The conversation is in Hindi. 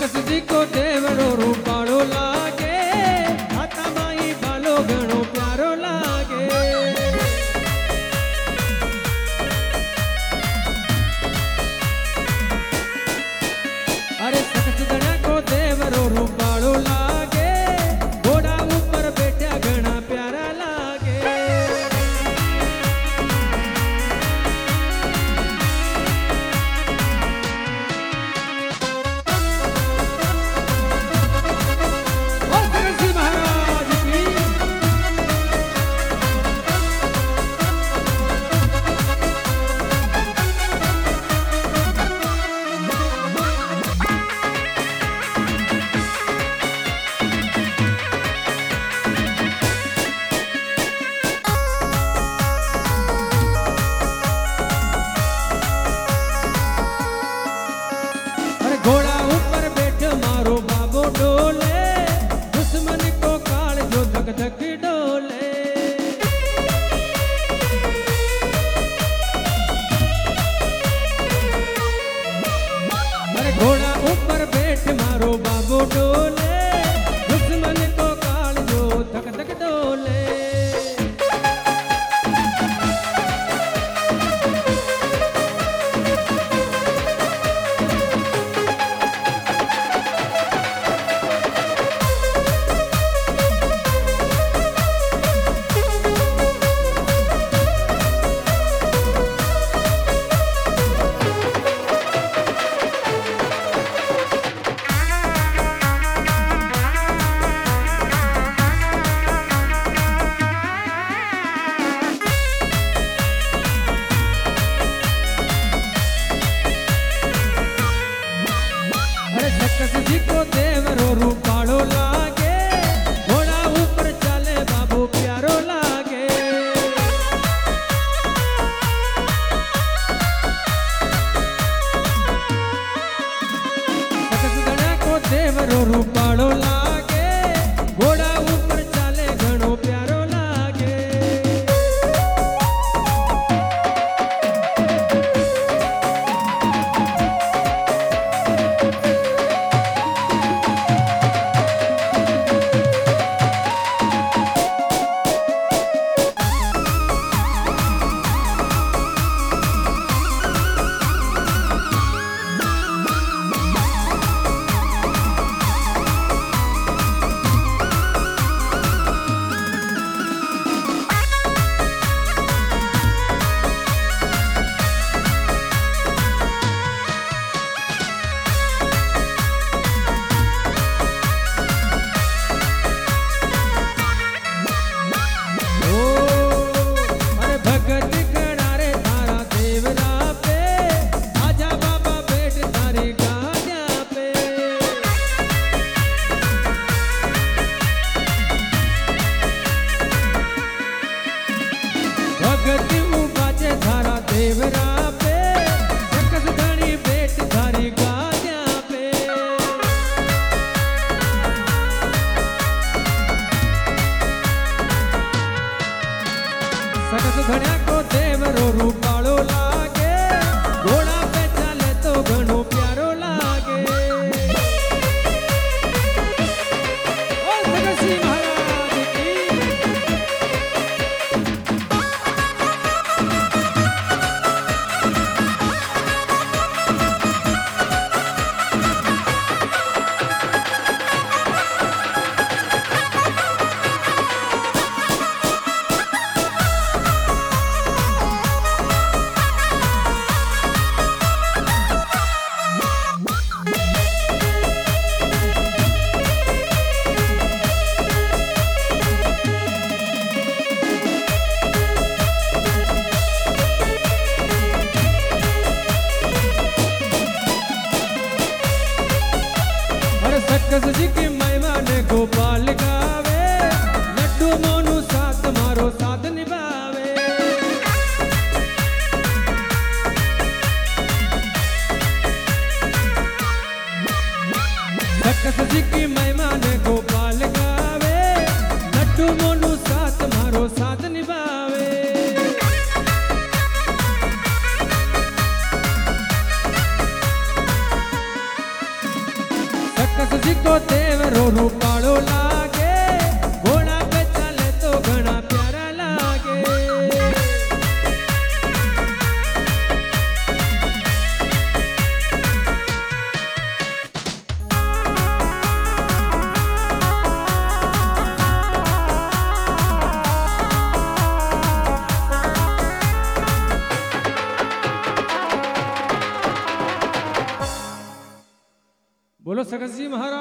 सकसजी को देवरो रूपाळो लागे, हाथामाई बालो घणो प्यारो लागे। अरे सकसदड़ा को देवरो रूपाळो लागे, घोड़ा ऊपर बैठा घना प्यारा लागे। घोड़ा ऊपर बैठो मारो बाबो डोले, दुश्मन को काल जो धक धक डोले। अरे घोड़ा ऊपर बैठ मारो बाबो डोले, दुश्मन को काल जो धक धक डोले। सकसजी को देवरो रूपाळो लागे, घोड़ा ऊपर चले बाबू प्यारो लागे। सकसदड़ा को देवरो रूपाळो लागे, घोड़ा ऊपर चले घणो प्यारो लागे। देवरा पे सकसधणी बेट धारी गाजा पे। सकसधण्या को देवरो रूपाळो लागे, घोड़ा पे चले तो घणो प्यारो लागे। ओ सकसी महाराज की। सकसजी की महिमा ने गोपाल गावे, लड्डू मोनू साथ मारो साथ निभावे। सकसजी की महिमा ने गोपाल गावे, लड्डू मोनू साथ मारो साथ निभावे। जगत जी महाराज